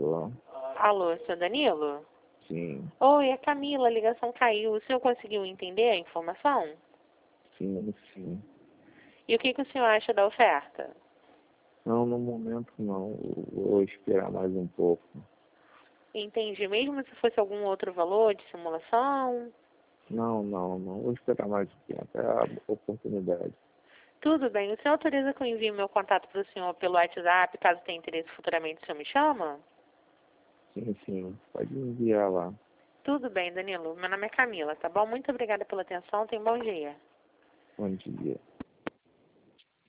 Alô? Alô, seu Danilo? Sim, Oi, é Camila, a ligação caiu. O senhor conseguiu entender a informação? sim. E o que o senhor acha da oferta? Não, no momento não. Eu vou esperar mais um pouco. Entendi. Mesmo se fosse algum outro valor de simulação? Não. Vou esperar mais um tempo. É a oportunidade. Tudo bem. O senhor autoriza que eu envie meu contato para o senhor pelo WhatsApp, caso tenha interesse futuramente, o senhor me chama? Sim. Pode enviar lá. Tudo bem, Danilo. Meu nome é Camila, tá bom? Muito obrigada pela atenção. Tenha um bom dia. Bom dia.